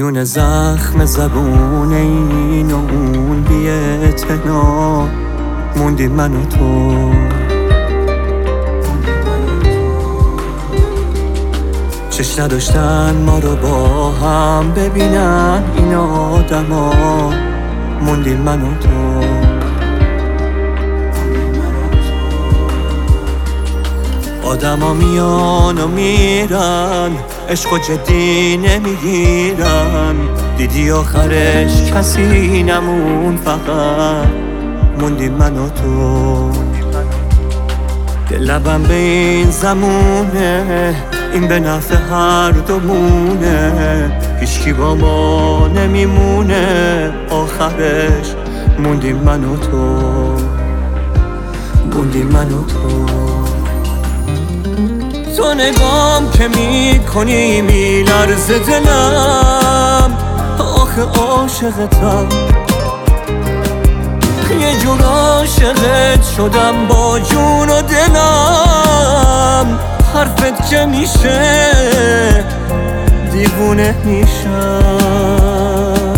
جنون زخم زبون این و اون بی اعتنا موندیم من و تو. چشم نداشتن ما رو با هم ببینن این آدما موندیم من و تو. آدما میان و میرن عشق و جدی نمیگیرن، دیدی آخرش کسی نمون فقط موندیم من و تو. لبم به این زمونه این به نفع هر دومونه، هیچکی با ما نمیمونه آخرش موندیم من و تو. موندیم من و تو. تو نگام که میکنی میلرزه دلم، آخه عاشقتم یه جور عاشقت شدم با جون و دلم. حرفت که میشه دیوونه میشم.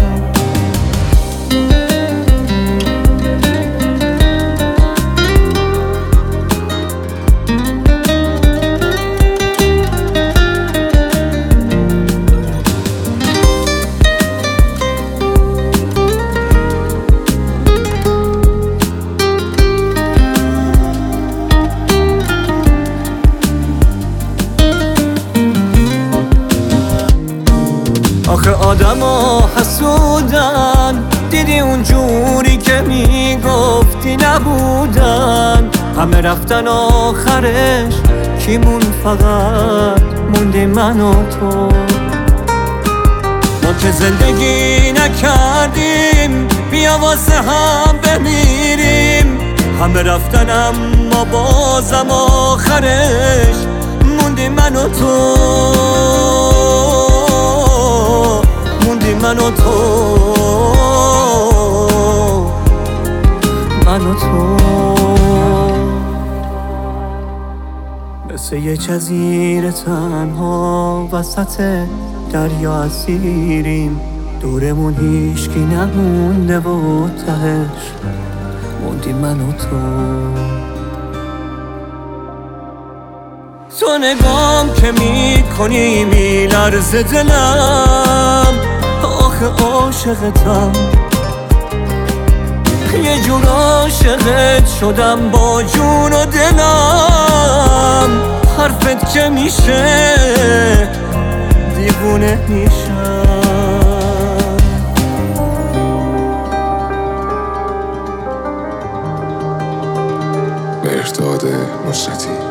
آخه آدما حسودن، دیدی اون جوری که میگفتی نبودن، همه رفتن آخرش کیمون فقط موندیم من و تو. ما که زندگی نکردیم بیا واسه هم بمیریم، همه رفتن اما بازم آخرش موندیم من و تو. من و تو. من و تو مثل یه جزیره تنها وسط دریا اسیریم، دورمون هیچکی نمونده و تهش موندیم من و تو. تو نگام که میکنی میلرزه دلم، آخه عاشقتم یه جور عاشقت شدم با جون و دلم. حرفت که میشه دیوونه میشم. مهرداد نصرتی.